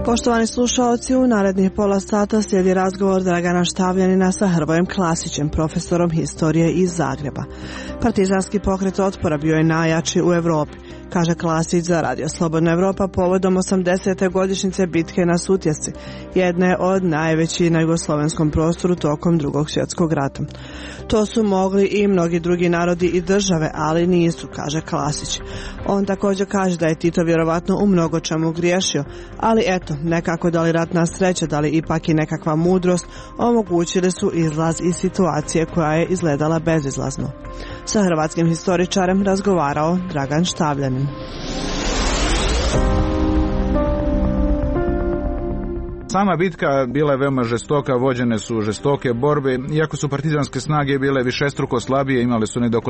Poštovani slušalci, u narednih pola sata slijedi razgovor Dragana Štavljanina sa Hrvojem Klasićem, profesorom historije iz Zagreba. Partizanski pokret otpora bio je najjači u Europi, kaže Klasić za Radio Slobodna Evropa povodom 80. godišnjice bitke na Sutjesci, jedne od najvećih na jugoslovenskom prostoru tokom Drugog svjetskog rata. To su mogli i mnogi drugi narodi i države, ali nisu, kaže Klasić. On također kaže da je Tito vjerovatno u mnogo čemu griješio, ali eto, nekako da li ratna sreća, da li ipak i nekakva mudrost omogućili su izlaz iz situacije koja je izgledala bezizlazno. Sa hrvatskim historičarem razgovarao Dragan Štavljanin. Sama bitka bila je veoma žestoka, vođene su žestoke borbe, iako su partizanske snage bile višestruko slabije, imale su negdje oko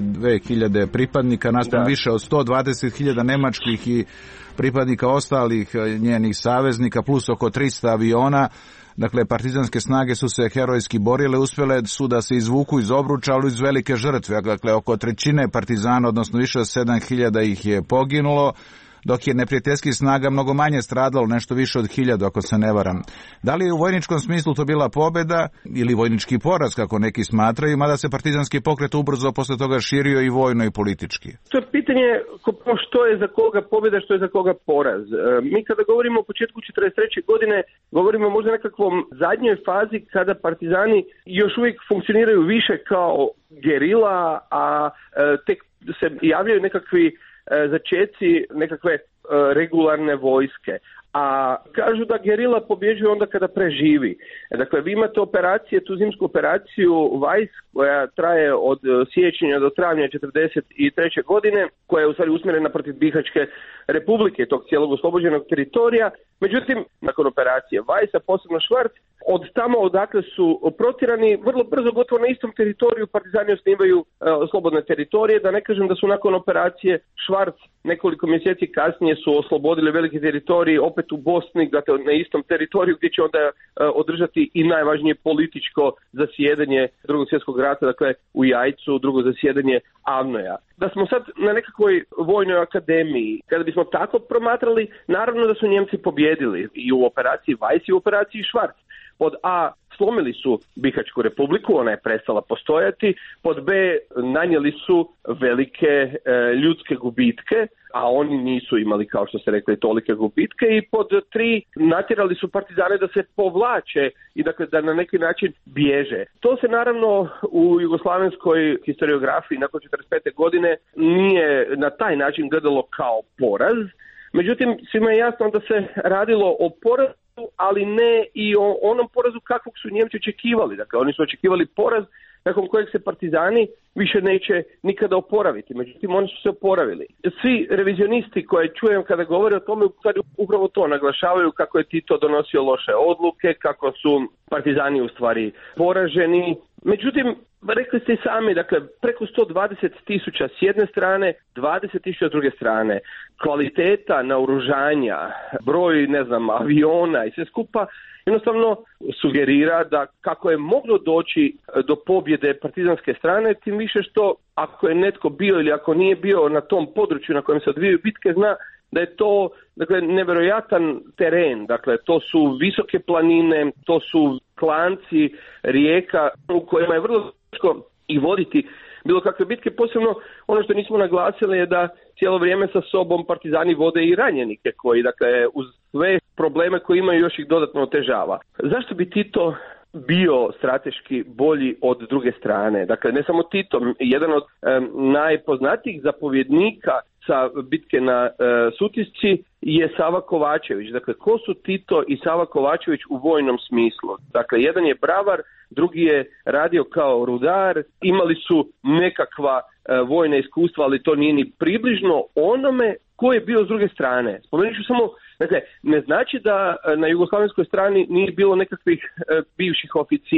22.000 pripadnika, naspram više od 120.000 nemačkih i pripadnika ostalih njenih saveznika, plus oko 300 aviona. Dakle, partizanske snage su se herojski borile, uspjele su da se izvuku iz obruča, ali iz velike žrtve. Dakle, oko trećine partizana, odnosno više od 7.000 ih je poginulo, dok je neprijateljskih snaga mnogo manje stradalo, nešto više od 1.000, ako se ne varam. Da li je u vojničkom smislu to bila pobjeda ili vojnički poraz, kako neki smatraju, mada se partizanski pokret ubrzo posle toga širio i vojno i politički? To je pitanje što je za koga pobjeda, što je za koga poraz. Mi kada govorimo o početku 1943. godine, govorimo možda nekakvom zadnjoj fazi kada partizani još uvijek funkcioniraju više kao gerila, a tek se javljaju nekakvi začeci nekakve regularne vojske. A kažu da gerila pobjeđuje onda kada preživi. Dakle, vi imate operacije, tu zimsku operaciju Weiss, koja traje od siječnja do travnja 1943. godine, koja je u stvari usmjerena protiv Bihaćke republike, tog cijelog oslobođenog teritorija. Međutim, nakon operacije Weissa, posebno Švarc, od tamo odakle su protirani, vrlo brzo, gotovo na istom teritoriju, partizani osnivaju slobodne teritorije, da ne kažem da su nakon operacije Švarc nekoliko mjeseci kasnije su oslobodili veliki teritorij opet u Bosni, dakle na istom teritoriju gdje će onda održati i najvažnije političko zasjedanje Drugog svjetskog rata, dakle u Jajcu, drugo zasjedanje Avnoja. Da smo sad na nekakvoj vojnoj akademiji, kada bismo tako promatrali, naravno da su Njemci pobjedili i u operaciji Weiss i u operaciji Švarc. Pod A, slomili su Bihaćku republiku, ona je prestala postojati, pod B, nanijeli su velike ljudske gubitke, a oni nisu imali, kao što ste rekli, tolike gubitke, i pod 3, natjerali su partizane da se povlače i dakle da na neki način bježe. To se naravno u jugoslavenskoj historiografiji nakon 1945. godine nije na taj način gledalo kao poraz, međutim svima je jasno da se radilo o porazu, ali ne i o onom porazu kakvog su Njemci očekivali. Dakle, oni su očekivali poraz nakon kojeg se partizani više neće nikada oporaviti. Međutim, oni su se oporavili. Svi revizionisti koje čujem kada govore o tome, upravo to naglašavaju, kako je Tito donosio loše odluke, kako su partizani u stvari poraženi. Međutim, rekli ste i sami, dakle, preko 120.000 s jedne strane, 20.000 s druge strane. Kvaliteta naoružanja, broj, aviona i sve skupa, jednostavno sugerira da kako je moglo doći do pobjede partizanske strane, tim više što ako je netko bio ili ako nije bio na tom području na kojem se odvijaju bitke, zna da je to, dakle, nevjerojatan teren. Dakle, to su visoke planine, to su klanci rijeka u kojima je vrlo teško i voditi bilo kakve bitke. Posebno ono što nismo naglasili je da cijelo vrijeme sa sobom partizani vode i ranjenike koji, dakle, uz sve probleme koje imaju još ih dodatno otežava. Zašto bi Tito bio strateški bolji od druge strane? Dakle, ne samo Tito, jedan od najpoznatijih zapovjednika sa bitke na Sutjesci je Sava Kovačević. Dakle, ko su Tito i Sava Kovačević u vojnom smislu? Dakle, jedan je bravar, drugi je radio kao rudar, imali su nekakva vojna iskustva, ali to nije ni približno onome ko je bio s druge strane. Spomenut ću samo, dakle, ne znači da na jugoslavenskoj strani nije bilo nekakvih bivših oficira.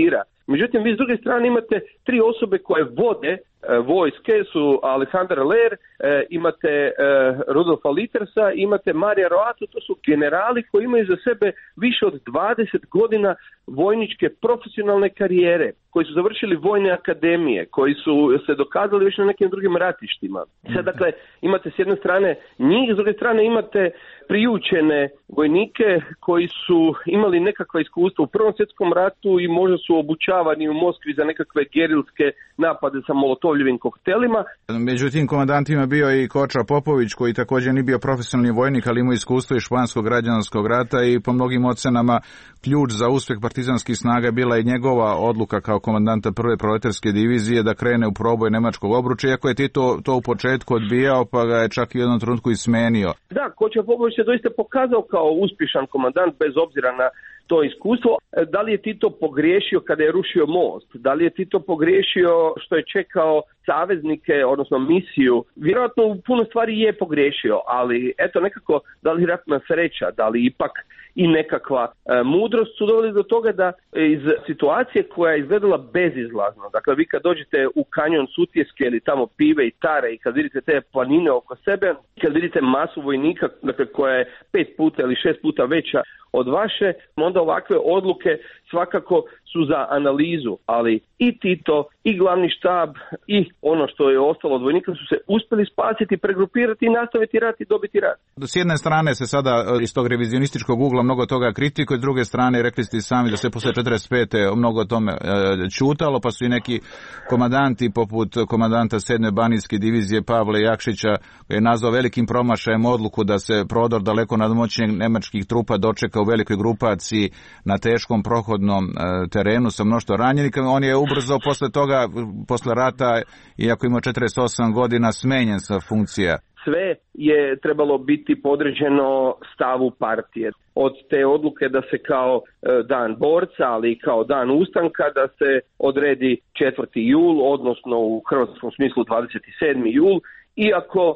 Međutim, vi s druge strane imate 3 osobe koje vode vojske, su Alexander Ler, imate Rudolfa Littersa, imate Marija Roatu, to su generali koji imaju za sebe više od 20 godina vojničke profesionalne karijere, koji su završili vojne akademije, koji su se dokazali već na nekim drugim ratištima. Sad, dakle, imate s jedne strane njih, s druge strane imate priučene vojnike koji su imali nekakva iskustva u Prvom svjetskom ratu i možda su obučavani u Moskvi za nekakve gerilske napade sa molotovljivim koktelima. Međutim, komandantima bio i Koča Popović, koji također nije bio profesionalni vojnik, ali imao iskustvo iz španskog građanskog rata i po mnogim ocenama ključ za uspjeh partizanskih snaga bila je njegova odluka kao komandanta prve proletarske divizije da krene u proboj nemačkog obruča, iako je Tito to u početku odbijao, pa ga je čak i u jednom trenutku i smenio. Da, Koča Popović se doista pokazao kao uspješan komandant bez obzira na to iskustvo. Da li je Tito pogriješio kada je rušio most? Da li je Tito pogriješio što je čekao saveznike, odnosno misiju? Vjerojatno u puno stvari je pogriješio, ali eto nekako, da li ratna sreća, da li ipak i nekakva mudrost su doveli do toga da iz situacije koja je izgledala bezizlazno, dakle vi kad dođete u kanjon Sutjeske ili tamo Pive i Tare i kad vidite te planine oko sebe, kad vidite masu vojnika, dakle koja je 5 puta ili 6 puta veća od vaše, onda ovakve odluke svakako su za analizu, ali i Tito, i glavni štab, i ono što je ostalo od vojnika su se uspjeli spasiti, pregrupirati i nastaviti rat i dobiti rat. S jedne strane se sada iz tog revizionističkog ugla mnogo toga kritikuje, s druge strane rekli ste sami da se posle 45. mnogo o tome ćutalo, pa su i neki komandanti poput komandanta 7. banijske divizije Pavle Jakšića, koji je nazvao velikim promašajem odluku da se prodor daleko nadmoćnijeg nemačkih trupa dočeka u velikoj grupaciji na teškom prohodnom terenu sa mnoštvo ranjenika. On je ubrzo posle toga, posle rata, iako ima 48 godina, smenjen sa funkcija. Sve je trebalo biti podređeno stavu partije. Od te odluke da se kao dan borca, ali i kao dan ustanka, da se odredi 4. jul, odnosno u hrvatskom smislu 27. jul, iako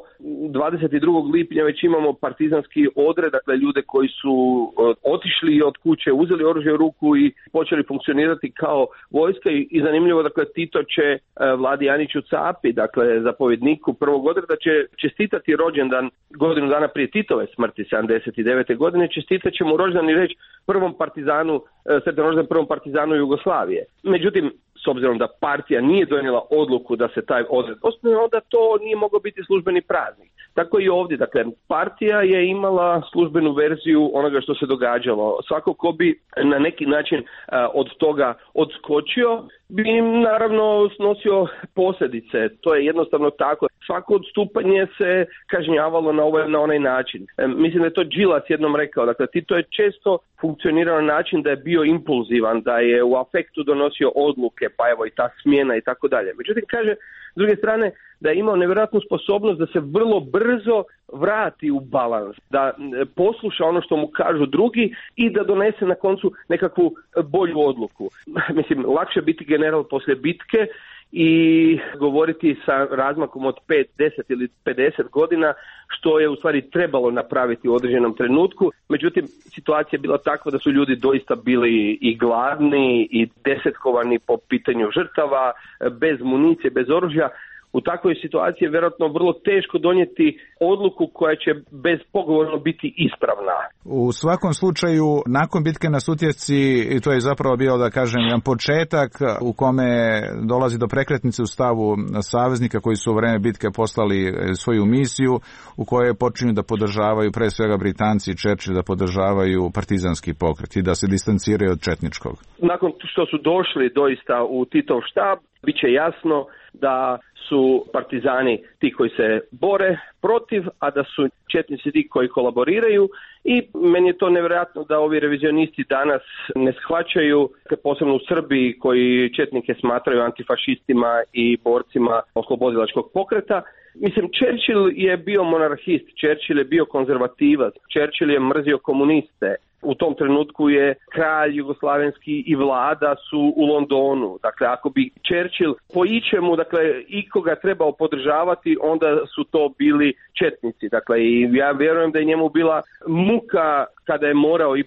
22. lipnja već imamo partizanski odred, dakle ljude koji su otišli od kuće, uzeli oružje u ruku i počeli funkcionirati kao vojska i zanimljivo, dakle Tito će Vladi Aniću Capi, dakle zapovjedniku prvog odreda, će čestitati rođendan godinu dana prije Titove smrti 79. godine, čestitat će mu rođendan i reći prvom partizanu, sretan rođendan prvom partizanu Jugoslavije. Međutim, s obzirom da partija nije donijela odluku da se taj odred osnuje, onda to nije mogao biti službeni praznik. Tako i ovdje, dakle, partija je imala službenu verziju onoga što se događalo. Svako ko bi na neki način od toga odskočio, bi im naravno snosio posljedice. To je jednostavno tako. Svako odstupanje se kažnjavalo na ovaj na onaj način. Mislim da je to Đilas jednom rekao. Dakle, Tito je često funkcionirao na način da je bio impulzivan, da je u afektu donosio odluke, pa evo i ta smjena i tako dalje. Međutim, kaže, s druge strane, da je imao nevjerojatnu sposobnost da se vrlo brzo vrati u balans, da posluša ono što mu kažu drugi i da donese na koncu nekakvu bolju odluku. Mislim, lakše biti general poslije bitke i govoriti sa razmakom od 5, 10 ili 50 godina, što je u stvari trebalo napraviti u određenom trenutku. Međutim, situacija je bila takva da su ljudi doista bili i gladni i desetkovani po pitanju žrtava, bez municije, bez oružja. U takvoj situaciji je vjerojatno vrlo teško donijeti odluku koja će bezpogovorno biti ispravna. U svakom slučaju, nakon bitke na Sutjesci, to je zapravo bio, da kažem, jedan početak u kome dolazi do prekretnice u stavu saveznika koji su u vreme bitke poslali svoju misiju, u kojoj počinju da podržavaju, pre svega Britanci i Churchill, da podržavaju partizanski pokret i da se distanciraju od četničkog. Nakon što su došli doista u Titov štab, bit će jasno da su partizani ti koji se bore protiv, a da su četnici ti koji kolaboriraju i meni je to nevjerojatno da ovi revizionisti danas ne shvaćaju, posebno u Srbiji koji četnike smatraju antifašistima i borcima oslobodilačkog pokreta. Mislim, Churchill je bio monarhist, Churchill je bio konzervativac, Churchill je mrzio komuniste. U tom trenutku je kralj jugoslavenski i vlada su u Londonu. Dakle, ako bi Churchill po ičemu, dakle, ikoga trebao podržavati, onda su to bili četnici. Dakle, i ja vjerujem da je njemu bila muka kada je morao ipak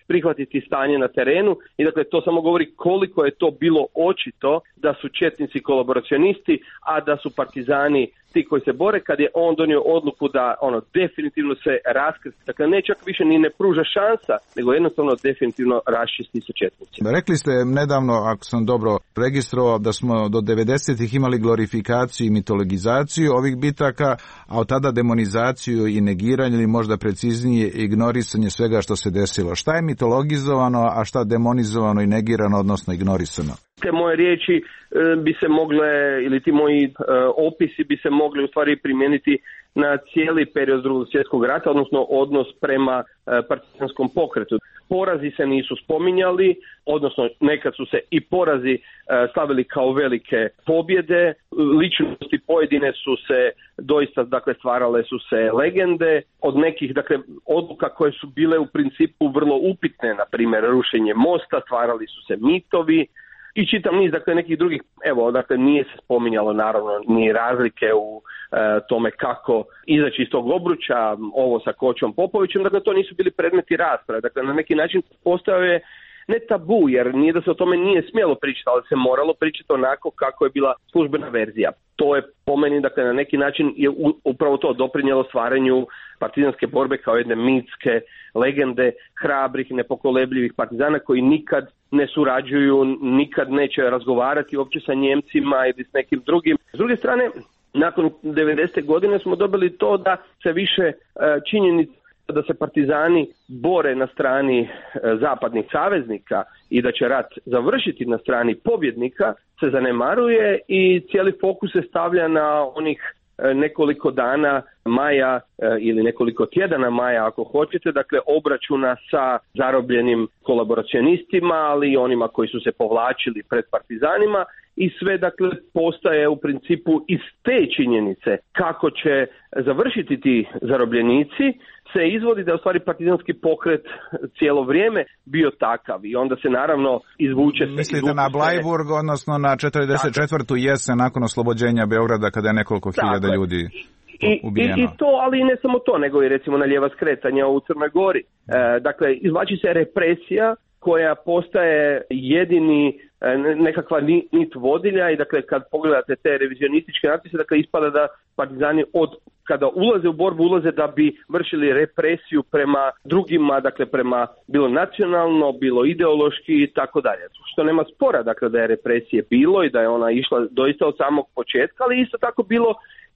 prihvatiti stanje na terenu i dakle to samo govori koliko je to bilo očito da su četnici kolaboracionisti, a da su partizani ti koji se bore, kad je on donio odluku da definitivno se raskrsti. Dakle, ne čak više ni ne pruža šansa, nego jednostavno definitivno raščisti sa četnicima. Rekli ste nedavno, ako sam dobro registrovao, da smo do 90-ih imali glorifikaciju i mitologizaciju ovih bitaka, a od tada demonizaciju i negiranje, ili možda preciznije ignorisanje svega što se desilo. Šta je mitologizovano, a šta demonizovano i negirano, odnosno ignorisano? Te moje riječi bi se mogle, ili ti moji opisi bi se mogli u stvari primijeniti na cijeli period Drugog svjetskog rata, odnosno odnos prema partizanskom pokretu. Porazi se nisu spominjali, odnosno nekad su se i porazi stavili kao velike pobjede. Ličnosti pojedine su se doista, dakle, stvarale su se legende. Od nekih, dakle, odluka koje su bile u principu vrlo upitne, na primjer rušenje mosta, stvarali su se mitovi. I čitam niz, dakle, nekih drugih, dakle, nije se spominjalo naravno ni razlike u tome kako izaći iz tog obruča, ovo sa Kočom Popovićem, dakle, to nisu bili predmeti rasprave. Dakle, na neki način postao je ne tabu, jer nije da se o tome nije smjelo pričati, ali se moralo pričati onako kako je bila službena verzija. To je po meni, dakle, na neki način je upravo to doprinijelo stvaranju partizanske borbe kao jedne mitske legende hrabrih, nepokolebljivih partizana koji nikad ne surađuju, nikad neće razgovarati uopće sa Njemcima ili s nekim drugim. S druge strane, nakon 90. godine smo dobili to da se više činjenica da se partizani bore na strani zapadnih saveznika i da će rat završiti na strani pobjednika se zanemaruje i cijeli fokus se stavlja na onih nekoliko dana maja ili nekoliko tjedana maja ako hoćete, dakle obračuna sa zarobljenim kolaboracionistima, ali i onima koji su se povlačili pred partizanima i sve, dakle, postaje u principu iz te činjenice kako će završiti ti zarobljenici se izvodi da je u stvari partizanski pokret cijelo vrijeme bio takav i onda se naravno izvuče se. Mislite na Bleiburg, odnosno na 44. jesen nakon oslobođenja Beograda kada je nekoliko hiljada ljudi ubijeno. I to, ali i ne samo to, nego i recimo na lijeva skretanja u Crnoj Gori. Dakle, izvlači se represija koja postaje jedini nekakva nit vodilja i dakle kad pogledate te revizionističke natpise, dakle ispada da partizani kada ulaze u borbu ulaze da bi vršili represiju prema drugima, dakle prema bilo nacionalno, bilo ideološki i tako dalje. Što nema spora, dakle da je represije bilo i da je ona išla doista od samog početka, ali isto tako bilo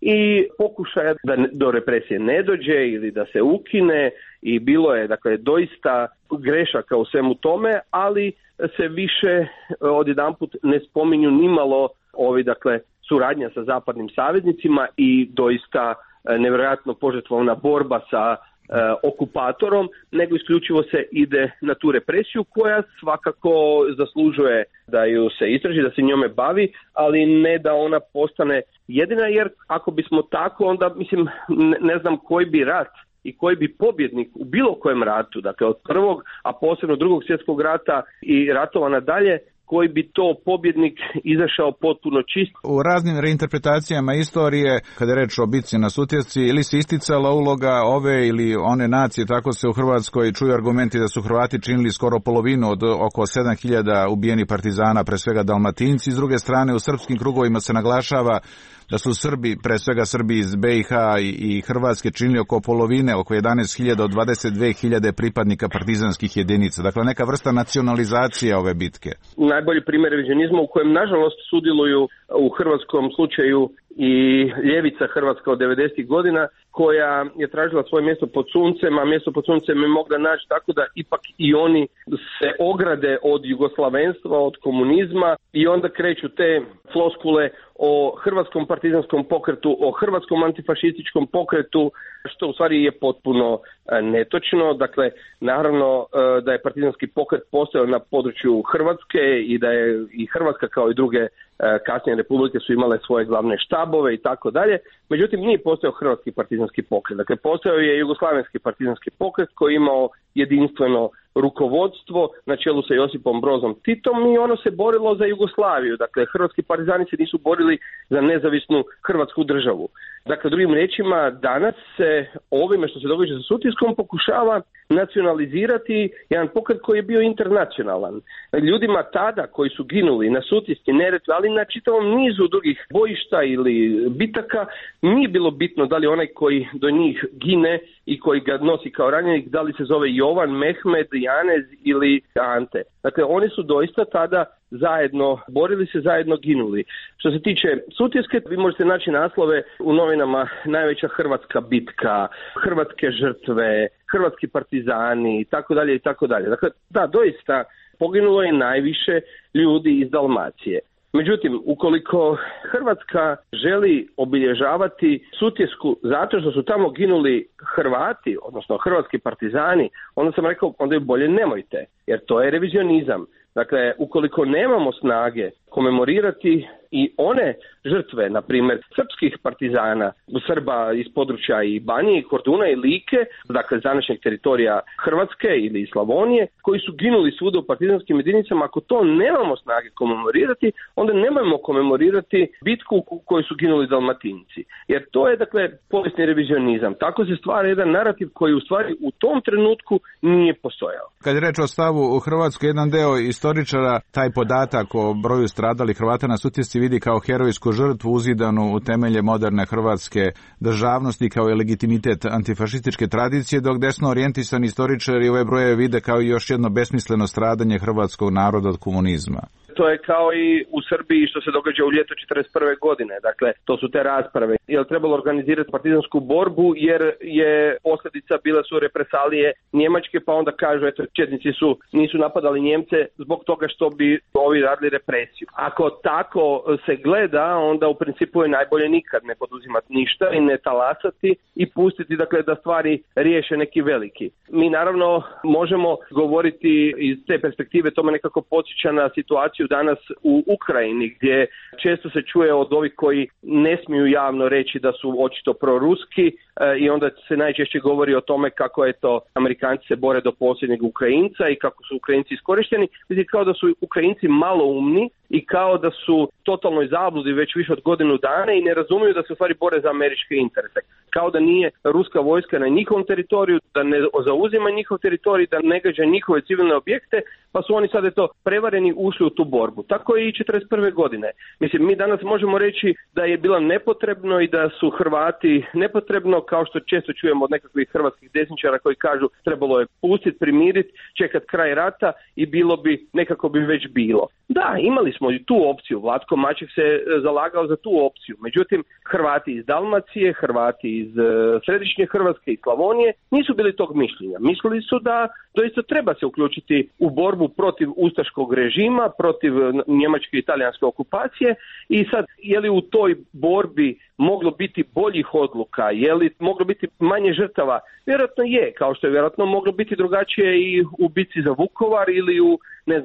i pokušaja da do represije ne dođe ili da se ukine i bilo je, dakle, doista grešaka u svemu tome, ali se više odjedanput ne spominju nimalo dakle, suradnja sa zapadnim saveznicima i doista nevjerojatno požrtvovna borba sa okupatorom, nego isključivo se ide na tu represiju koja svakako zaslužuje da ju se istraži, da se njome bavi, ali ne da ona postane jedina, jer ako bismo tako, onda mislim ne znam koji bi rat i koji bi pobjednik u bilo kojem ratu, dakle od prvog, a posebno Drugog svjetskog rata i ratova nadalje, koji bi to pobjednik izašao potpuno čist. U raznim reinterpretacijama istorije, kada je reč o bitci na Sutjesci, ili se isticala uloga ove ili one nacije, tako se u Hrvatskoj čuju argumenti da su Hrvati činili skoro polovinu od oko 7.000 ubijenih partizana, pre svega Dalmatinci. S druge strane, u srpskim krugovima se naglašava da su Srbi, pre svega Srbi iz BiH i Hrvatske, činili oko polovine, oko 11.000 od 22.000 pripadnika partizanskih jedinica. Dakle, neka vrsta nacionalizacije ove bitke. Najbolji primjer revizionizma u kojem, nažalost, sudjeluju u hrvatskom slučaju i ljevica hrvatska od 90. godina, koja je tražila svoje mjesto pod suncem, a mjesto pod suncem je mogla naći tako da ipak i oni se ograde od jugoslavenstva, od komunizma i onda kreću te floskule o hrvatskom partizanskom pokretu, o hrvatskom antifašističkom pokretu, što u stvari je potpuno netočno. Dakle, naravno da je partizanski pokret postojao na području Hrvatske i da je i Hrvatska kao i druge kasnije republike su imale svoje glavne štabove i tako dalje. Međutim, nije postojao hrvatski partizanski pokret. Dakle, postojao je jugoslavenski partizanski pokret koji je imao jedinstveno rukovodstvo na čelu sa Josipom Brozom Titom i ono se borilo za Jugoslaviju. Dakle, hrvatski partizani se nisu borili za nezavisnu hrvatsku državu. Dakle, drugim riječima, danas se ovime što se događa sa Sutjeskom pokušava nacionalizirati jedan pokret koji je bio internacionalan. Ljudima tada koji su ginuli na Sutjeski, Neretvi, ali na čitavom nizu drugih bojišta ili bitaka, nije bilo bitno da li onaj koji do njih gine i koji ga nosi kao ranjenik, da li se zove Jovan, Mehmed, Janez ili Ante. Dakle, oni su doista tada zajedno borili se, zajedno ginuli. Što se tiče Sutjeske, vi možete naći naslove u novinama najveća hrvatska bitka, hrvatske žrtve, hrvatski partizani i tako dalje i tako dalje. Dakle, da, doista poginulo je najviše ljudi iz Dalmacije. Međutim, ukoliko Hrvatska želi obilježavati Sutjesku zato što su tamo ginuli Hrvati, odnosno hrvatski partizani, onda sam rekao, onda je bolje nemojte, jer to je revizionizam. Dakle, ukoliko nemamo snage komemorirati i one žrtve, na primjer, srpskih partizana, Srba iz područja i Banije, i Korduna i Like, dakle današnjeg teritorija Hrvatske ili Slavonije, koji su ginuli svuda u partizanskim jedinicama, ako to nemamo snage komemorirati, onda nemojmo komemorirati bitku u kojoj su ginuli Dalmatinci. Jer to je, dakle, povijesni revizionizam. Tako se stvara jedan narativ koji u stvari u tom trenutku nije postojao. Kad je reč o stavu u Hrvatskoj, jedan deo istoričara taj podatak o broju stradalih Hrvata na Sutjesci vidi kao herojsku žrtvu uzidanu u temelje moderne hrvatske državnosti kao i legitimitet antifašističke tradicije, dok desno orijentisani istoričari ove brojeve vide kao i još jedno besmisleno stradanje hrvatskog naroda od komunizma. To je kao i u Srbiji što se događa u ljeto 1941. godine. Dakle, to su te rasprave. Je li trebalo organizirati partizansku borbu jer je posljedica bile su represalije Njemačke, pa onda kažu, eto, četnici nisu napadali Njemce zbog toga što bi ovi radili represiju. Ako tako se gleda, onda u principu je najbolje nikad ne poduzimati ništa i ne talasati i pustiti, dakle, da stvari riješe neki veliki. Mi naravno možemo govoriti iz te perspektive, to me nekako podsjeća na situaciju danas u Ukrajini, gdje često se čuje od ovih koji ne smiju javno reći da su očito proruski i onda se najčešće govori o tome kako je to Amerikanci se bore do posljednjeg Ukrajinca i kako su Ukrajinci iskorišteni. Mislim, kao da su Ukrajinci maloumni i kao da su totalnoj zabludi već više od godinu dana i ne razumiju da se u stvari bore za američke interese. Kao da nije ruska vojska na njihovom teritoriju, da ne zauzima njihov teritorij, da ne gađa njihove civilne objekte, pa su oni sad prevareni ušli u tu borbu. Tako je i 1941. godine. Mislim, mi danas možemo reći da je bilo nepotrebno i da su Hrvati nepotrebno, kao što često čujemo od nekakvih hrvatskih desničara koji kažu trebalo je pustiti, primiriti, čekati kraj rata i bilo bi, nekako bi već bilo. Da, imali smo i tu opciju. Vlatko Maček se zalagao za tu opciju. Međutim, Hrvati iz Dalmacije, Hrvati iz središnje Hrvatske i Slavonije nisu bili tog mišljenja. Mislili su da doista treba se uključiti u borbu protiv ustaškog režima, protiv njemačke i italijanske okupacije i sad je li u toj borbi moglo biti boljih odluka, je li moglo biti manje žrtava? Vjerojatno je, kao što je vjerojatno moglo biti drugačije i u bitci za Vukovar ili u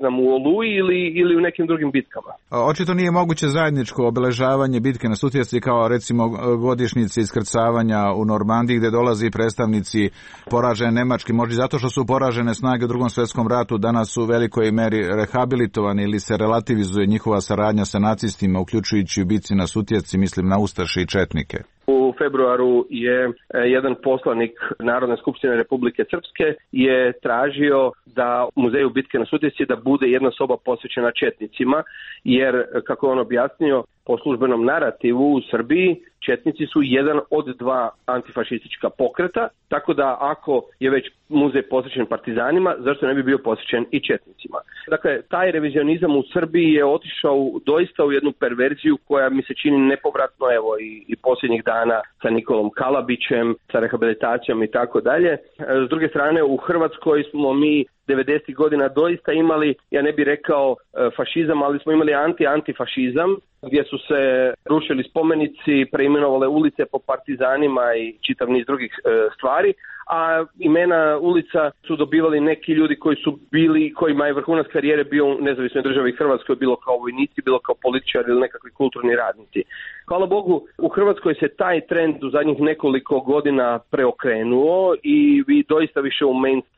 Oluji ili u nekim drugim bitkama. Očito nije moguće zajedničko obeležavanje bitke na Sutjesci kao recimo godišnjice iskrcavanja u Normandiji gdje dolazi predstavnici poražene Nemačke, možda zato što su poražene snage u Drugom svjetskom ratu danas u velikoj meri rehabilitovani ili se relativizuje njihova saradnja sa nacistima, uključujući u bitci na Sutjesci, mislim na ustaše i četnike. U februaru je jedan poslanik Narodne skupštine Republike Srpske je tražio da u muzeju bitke na Sutjesci da bude jedna soba posvećena četnicima, jer, kako je on objasnio, po službenom narativu u Srbiji četnici su jedan od dva antifašistička pokreta, tako da ako je već muzej posvećen partizanima, zašto ne bi bio posvećen i četnicima? Dakle, taj revizionizam u Srbiji je otišao doista u jednu perverziju koja mi se čini nepovratno, evo i posljednjih dana sa Nikolom Kalabićem, sa rehabilitacijom i tako dalje. S druge strane, u Hrvatskoj smo mi 90. godina doista imali, ja ne bih rekao fašizam, ali smo imali antifašizam, gdje su se rušili spomenici, preimenovale ulice po partizanima i čitav niz drugih stvari, a imena ulica su dobivali neki ljudi koji su bili, kojima je vrhunac karijere bio u Nezavisnoj državi Hrvatskoj, bilo kao vojnici, bilo kao političari ili nekakvi kulturni radnici. Hvala Bogu, u Hrvatskoj se taj trend u zadnjih nekoliko godina preokrenuo i vi doista više u mainstream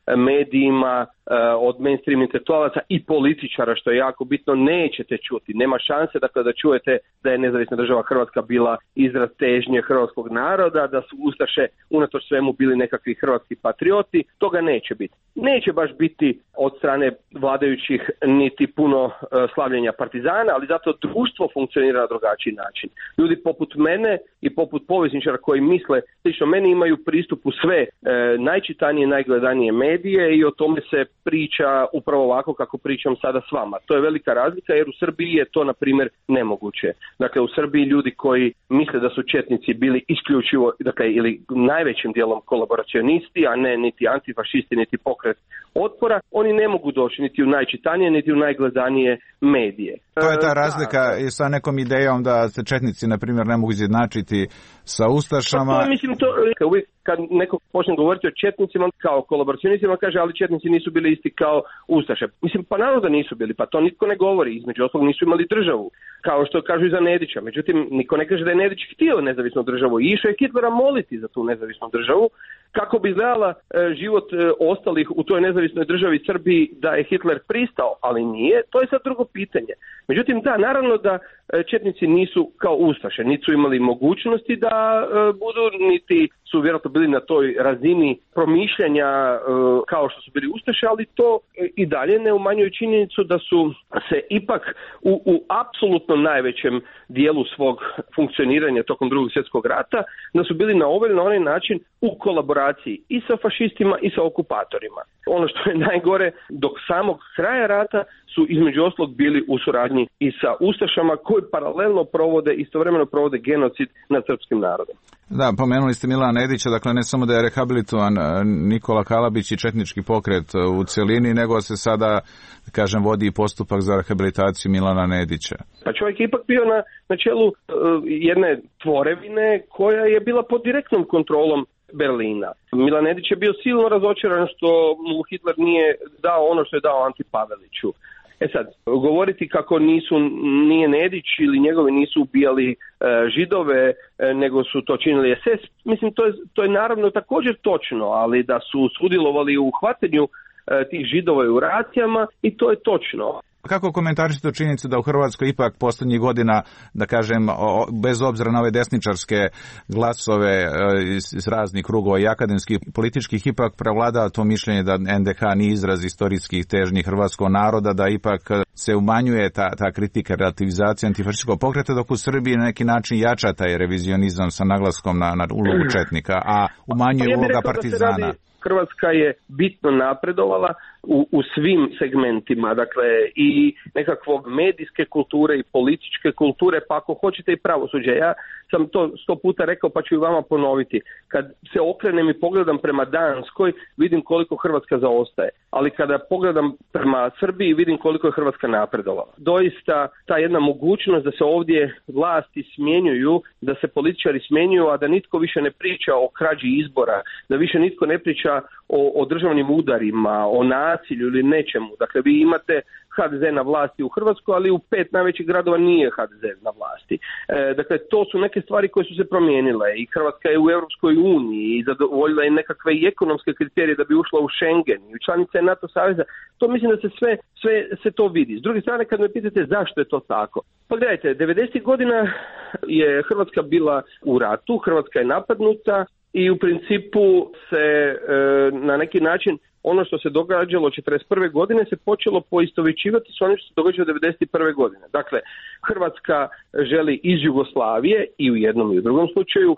medijima, od mainstream intelektualaca i političara, što je jako bitno, nećete čuti. Nema šanse dakle, da čujete da je nezavisna država Hrvatska bila izraz težnje hrvatskog naroda, da su ustaše unatoč svemu bili nekakvi hrvatski patrioti. Toga neće biti. Neće baš biti od strane vladajućih niti puno slavljenja partizana, ali zato društvo funkcionira na drugačiji način. Ljudi poput mene i poput povjesničara koji misle slično meni imaju pristup u sve najčitanije, najgledanije medije i o tome se priča upravo ovako kako pričam sada s vama. To je velika razlika jer u Srbiji je to, na primjer, nemoguće. Dakle, u Srbiji ljudi koji misle da su četnici bili isključivo, dakle, ili najvećim dijelom kolaboracionisti, a ne niti antifašisti, niti pokret otpora, oni ne mogu doći niti u najčitanije, niti u najgledanije medije. To je ta razlika i sa nekom idejom da se četnici, na primjer, ne mogu izjednačiti sa ustašama. Pa to je, mislim, to uvijek kad neko počne govoriti o četnicima kao kolaboracionistima, kaže, ali četnici nisu bili isti kao ustaše. Mislim, pa naravno da nisu bili, pa to nitko ne govori. Između ostalog nisu imali državu, kao što kažu i za Nedića. Međutim, niko ne kaže da je Nedić htio nezavisnu državu i išao je Hitlera moliti za tu nezavisnu državu. Kako bi izgledala život ostalih u toj nezavisnoj državi Srbiji da je Hitler pristao, ali nije, to je sad drugo pitanje. Međutim, da, naravno da četnici nisu kao ustaše, niti su imali mogućnosti da budu, niti su vjerojatno bili na toj razini promišljanja kao što su bili ustaše, ali to i dalje ne umanjuje činjenicu da su se ipak u apsolutno najvećem dijelu svog funkcioniranja tokom Drugog svjetskog rata, da su bili na ovaj ili na onaj način u kolaboraciji i sa fašistima i sa okupatorima. Ono što je najgore, dok samog kraja rata su između ostalog bili u suradnji i sa ustašama koji paralelno istovremeno provode genocid nad srpskim narodom. Da, pomenuli ste Milana Nedića, dakle ne samo da je rehabilitovan Nikola Kalabić i četnički pokret u cjelini, nego se sada, kažem, vodi postupak za rehabilitaciju Milana Nedića. Pa čovjek je ipak bio na čelu jedne tvorevine koja je bila pod direktnom kontrolom Berlina. Milan Nedić je bio silno razočaran što mu Hitler nije dao ono što je dao Anti Paveliću. Sad, govoriti kako nije Nedić ili njegovi nisu ubijali Židove, nego su to činili SS, mislim to je naravno također točno, ali da su sudjelovali u hvatanju tih Židova i u racijama i to je točno. Kako komentarišete činjenicu da u Hrvatskoj ipak posljednjih godina, da kažem, bez obzira na ove desničarske glasove iz raznih krugova i akademskih političkih, ipak prevlada to mišljenje da NDH nije izraz istorijskih težnji hrvatskog naroda, da ipak se umanjuje ta kritika relativizacije antifašističkog pokreta, dok u Srbiji na neki način jača taj revizionizam sa naglaskom na ulogu četnika, a umanjuje uloga partizana. Hrvatska je bitno napredovala u svim segmentima, dakle i nekakvog medijske kulture i političke kulture, pa ako hoćete i pravosuđe. Ja sam to 100 puta rekao, pa ću i vama ponoviti. Kad se okrenem i pogledam prema Danskoj, vidim koliko Hrvatska zaostaje, ali kada pogledam prema Srbiji, vidim koliko je Hrvatska napredovala. Doista ta jedna mogućnost da se ovdje vlasti smjenjuju, da se političari smjenjuju, a da nitko više ne priča o krađi izbora, da više nitko ne priča o državnim udarima, o nasilju ili nečemu. Dakle, vi imate HDZ na vlasti u Hrvatskoj, ali u 5 najvećih gradova nije HDZ na vlasti. Dakle, to su neke stvari koje su se promijenile i Hrvatska je u Europskoj uniji i zadovoljila je nekakve i ekonomske kriterije da bi ušla u Schengen i u članice NATO saveza. To mislim da se sve se to vidi. S druge strane, kad me pitate zašto je to tako, pa gledajte, 90. godina je Hrvatska bila u ratu, Hrvatska je napadnuta i u principu se na neki način ono što se događalo 1941. godine se počelo poistovjećivati s onim što se događalo 1991. godine. Dakle, Hrvatska želi iz Jugoslavije i u jednom i u drugom slučaju.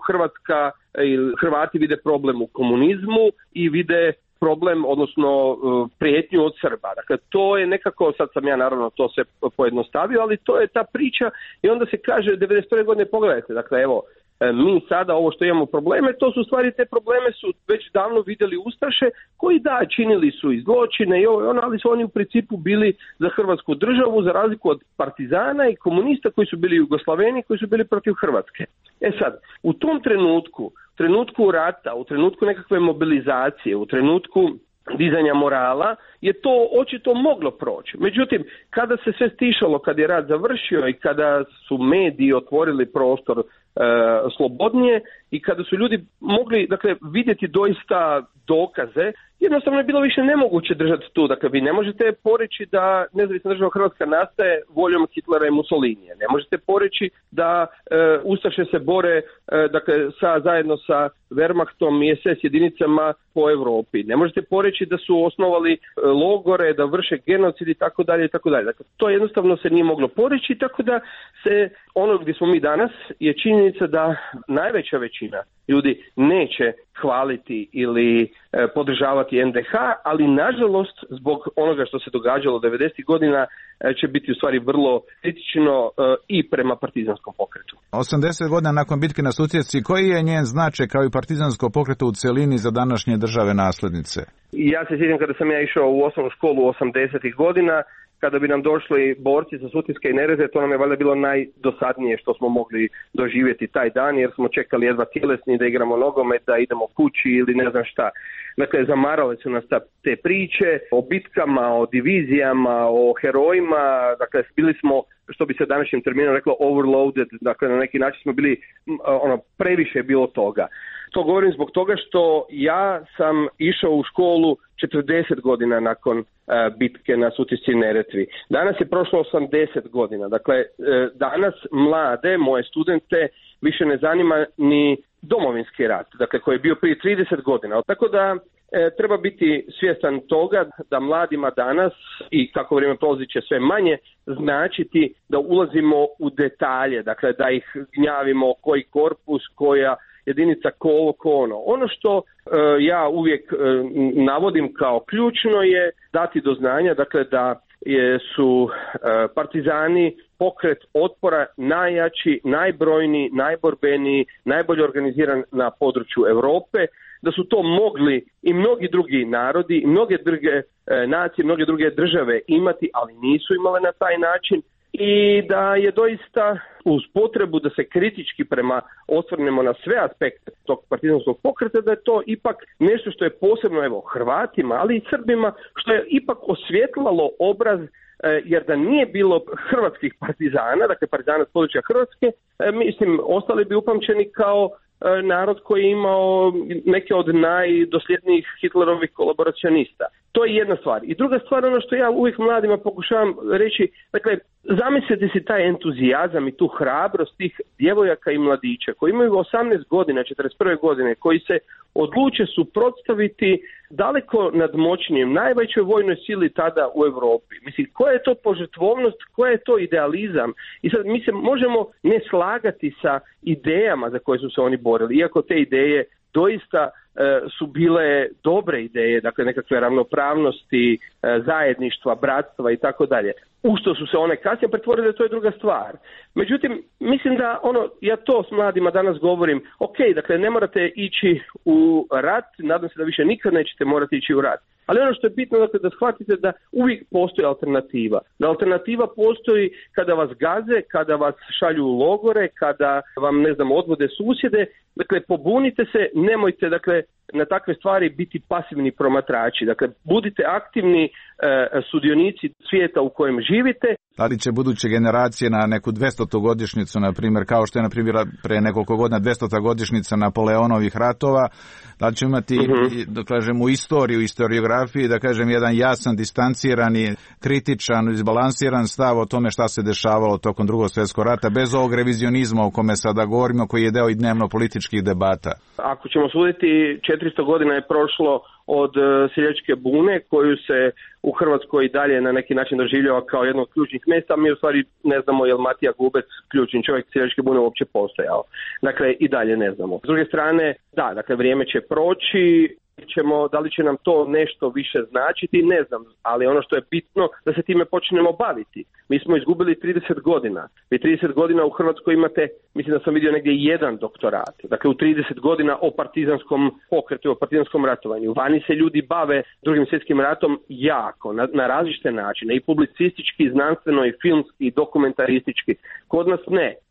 Hrvati vide problem u komunizmu i vide problem, odnosno prijetnju od Srba. Dakle, to je nekako, sad sam ja naravno to se pojednostavio, ali to je ta priča i onda se kaže 1991. godine pogledajte, dakle evo, mi sada ovo što imamo probleme, to su stvari, te probleme su već davno vidjeli ustaše koji da, činili su i zločine i ovo i ono, ali su oni u principu bili za Hrvatsku državu za razliku od partizana i komunista koji su bili Jugoslaveni, koji su bili protiv Hrvatske. Sad, u tom trenutku rata, u trenutku nekakve mobilizacije, u trenutku dizanja morala je to očito moglo proći. Međutim, kada se sve stišalo, kad je rat završio i kada su mediji otvorili prostor slobodnije i kada su ljudi mogli, dakle, vidjeti doista dokaze, jednostavno je bilo više nemoguće držati tu. Dakle, vi ne možete poreći da nezavisna država Hrvatska nastaje voljom Hitlera i Mussolinija. Ne možete poreći da ustaše se bore dakle, zajedno sa Wehrmachtom i SS jedinicama po Europi. Ne možete poreći da su osnovali logore, da vrše genocid i tako dalje i tako dalje. Dakle, to jednostavno se nije moglo poreći, tako da se ono gdje smo mi danas je činjenica da najveća većina ljudi neće hvaliti ili podržavati NDH, ali nažalost zbog onoga što se događalo 90. godina će biti u stvari vrlo kritično i prema partizanskom pokretu. 80 godina nakon bitke na Sutjesci, koji je njen značaj kao i partizansko pokretu u celini za današnje države naslednice? Ja se sjećam kada sam ja išao u osnovnu školu 80. godina, kada bi nam došli borci sa Sutjeske i Neretve, to nam je valjda bilo najdosadnije što smo mogli doživjeti taj dan, jer smo čekali jedva tjelesni da igramo nogomet, da idemo kući ili ne znam šta. Dakle, zamarale su nas te priče o bitkama, o divizijama, o herojima, dakle, bili smo, što bi se današnjim terminom reklo, overloaded, dakle, na neki način smo bili, previše je bilo toga. To govorim zbog toga što ja sam išao u školu 40 godina nakon bitke na Sutjesci i Neretvi. Danas je prošlo 80 godina. Dakle, danas mlade, moje studente, više ne zanima ni domovinski rat, dakle, koji je bio prije 30 godina. Tako da treba biti svjestan toga da mladima danas, i kako vrijeme prolazi će sve manje, značiti da ulazimo u detalje, dakle, da ih gnjavimo koji korpus, koja jedinica ko ono. Ono što ja uvijek navodim kao ključno je dati do znanja, dakle, da su partizani pokret otpora najjači, najbrojniji, najborbeniji, najbolje organiziran na području Europe, da su to mogli i mnogi drugi narodi, i mnoge druge nacije, mnoge druge države imati, ali nisu imale na taj način, i da je doista uz potrebu da se kritički osvrnemo na sve aspekte tog partizanskog pokreta, da je to ipak nešto što je posebno Hrvatima, ali i Srbima, što je ipak osvjetlalo obraz, jer da nije bilo hrvatskih partizana, dakle partizana s područja Hrvatske, mislim, ostali bi upamćeni kao narod koji je imao neke od najdosljednijih Hitlerovih kolaboracionista. To je jedna stvar. I druga stvar, ono što ja uvijek mladima pokušavam reći, dakle, zamislite si taj entuzijazam i tu hrabrost tih djevojaka i mladića koji imaju 18 godina, 41. godine, koji se odluče suprotstaviti daleko nadmoćnijem, najvećoj vojnoj sili tada u Europi. Mislim, koja je to požrtvovnost, koja je to idealizam? I sad mi se možemo ne slagati sa idejama za koje su se oni borili, iako te ideje doista su bile dobre ideje, dakle nekakve ravnopravnosti, zajedništva, bratstva i tako dalje. U što su se one kasnije pretvorile, to je druga stvar. Međutim, mislim da ja to s mladima danas govorim, ok, dakle ne morate ići u rat, nadam se da više nikad nećete morati ići u rat. Ali ono što je bitno, dakle, da shvatite da uvijek postoji alternativa. Da alternativa postoji kada vas gaze, kada vas šalju u logore, kada vam, ne znam, odvode susjede. Dakle, pobunite se, nemojte, dakle, na takve stvari biti pasivni promatrači. Dakle, budite aktivni sudionici svijeta u kojem živite. Da li će buduće generacije na neku 200. godišnjicu, na primjer, kao što je na primjer pre nekoliko godina 200. godišnjica Napoleonovih ratova, da li će imati, da kažem, u istoriju, historiografiji, da kažem, jedan jasan, distancirani, kritičan, izbalansiran stav o tome šta se dešavalo tokom Drugog svjetskog rata, bez ovog revizionizma o kome sada govorimo, koji je deo i dnevno političkih debata? Ako ćemo suditi, 400 godina je prošlo od seljačke bune, koju se u Hrvatskoj i dalje na neki način doživljava kao jedno od ključnih mjesta. Mi u stvari ne znamo je li Matija Gubec, ključni čovjek seljačke bune, uopće postojao. Dakle, i dalje ne znamo. S druge strane, da, dakle, vrijeme će proći, da li će nam to nešto više značiti, ne znam, ali ono što je bitno da se time počnemo baviti. Mi smo izgubili 30 godina. Vi 30 godina u Hrvatskoj imate, mislim da sam vidio negdje jedan doktorat. Dakle, u 30 godina o partizanskom pokretu, o partizanskom ratovanju. Vani se ljudi bave Drugim svjetskim ratom jako, na različite načine, i publicistički, i znanstveno, i filmski, i dokumentaristički. Kod nas ne.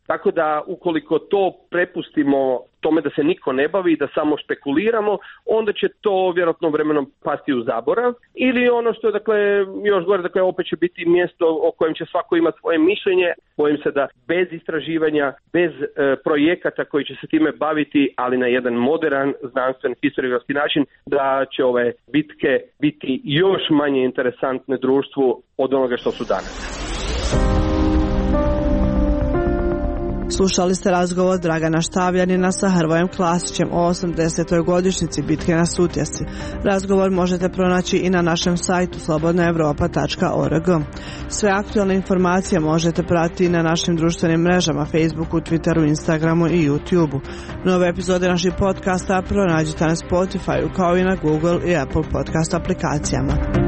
Tako da ukoliko to prepustimo tome da se niko ne bavi i da samo špekuliramo, onda će to vjerojatno vremenom pasti u zaborav. Ili ono što je, dakle, još gore, dakle, opet će biti mjesto o kojem će svako imati svoje mišljenje. Bojim se da bez istraživanja, bez projekata koji će se time baviti, ali na jedan modern, znanstven, historiografski način, da će ove bitke biti još manje interesantne društvu od onoga što su danas. Slušali ste razgovor Dragana Štavljanina sa Hrvojem Klasićem o 80. godišnjici bitke na Sutjesci. Razgovor možete pronaći i na našem sajtu slobodnaevropa.org. Sve aktualne informacije možete pratiti na našim društvenim mrežama Facebooku, Twitteru, Instagramu i YouTubeu. Nove epizode naših podcasta pronađite na Spotifyu kao i na Google i Apple podcast aplikacijama.